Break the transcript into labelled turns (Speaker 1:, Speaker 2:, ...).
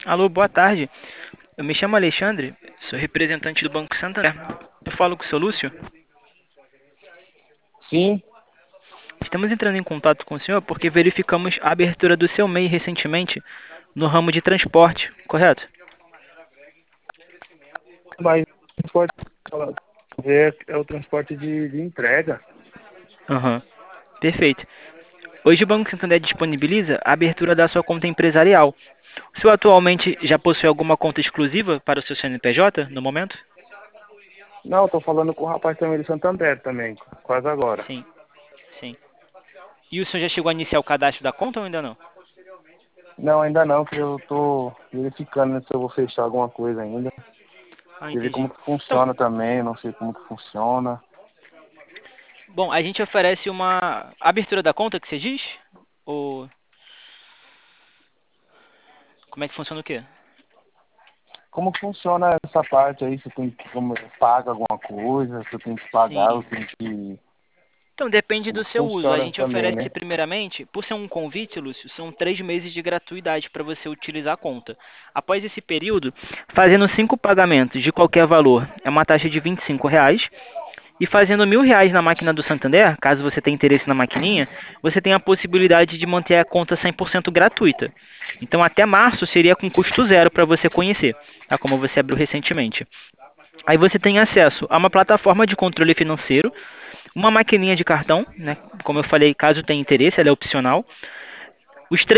Speaker 1: Alô, boa tarde. Eu me chamo Alexandre, sou representante do Banco Santander. Eu falo com o seu Lúcio.
Speaker 2: Sim,
Speaker 1: Estamos entrando em contato com o senhor porque verificamos a abertura do seu MEI recentemente no ramo de transporte, correto?
Speaker 2: mas o transporte é o transporte de entrega.
Speaker 1: Aham, perfeito. Hoje o Banco Santander disponibiliza a abertura da sua conta empresarial. O senhor atualmente já possui alguma conta exclusiva para o seu CNPJ no momento?
Speaker 2: Não, estou falando com o rapaz também de Santander também, quase agora.
Speaker 1: Sim, sim. E o senhor já chegou a iniciar o cadastro da conta ou ainda não?
Speaker 2: Não, ainda não, que eu estou verificando, né, se eu vou fechar alguma coisa ainda.
Speaker 1: Ah,
Speaker 2: E ver
Speaker 1: entendi.
Speaker 2: como que
Speaker 1: Então,
Speaker 2: funciona também, não sei como que funciona.
Speaker 1: bom, a gente oferece uma abertura da conta que você diz? Ou como é que funciona o quê?
Speaker 2: Como que funciona essa parte aí? Se tem que, como paga alguma coisa, se eu tenho que pagar, eu
Speaker 1: Sim.
Speaker 2: tenho que.
Speaker 1: Então depende
Speaker 2: Como
Speaker 1: do
Speaker 2: que
Speaker 1: seu uso. A
Speaker 2: funciona
Speaker 1: gente
Speaker 2: também,
Speaker 1: oferece
Speaker 2: né?
Speaker 1: primeiramente, por ser um convite, Lúcio, são 3 meses de gratuidade para você utilizar a conta. Após esse período, fazendo 5 pagamentos de qualquer valor, é uma taxa de R$ 25. E fazendo R$ 1.000 na máquina do Santander, caso você tenha interesse na maquininha, você tem a possibilidade de manter a conta 100% gratuita. Então até março seria com custo zero para você conhecer, tá? Como você abriu recentemente. Aí você tem acesso a uma plataforma de controle financeiro, uma maquininha de cartão, né? Como eu falei, caso tenha interesse, ela é opcional. Os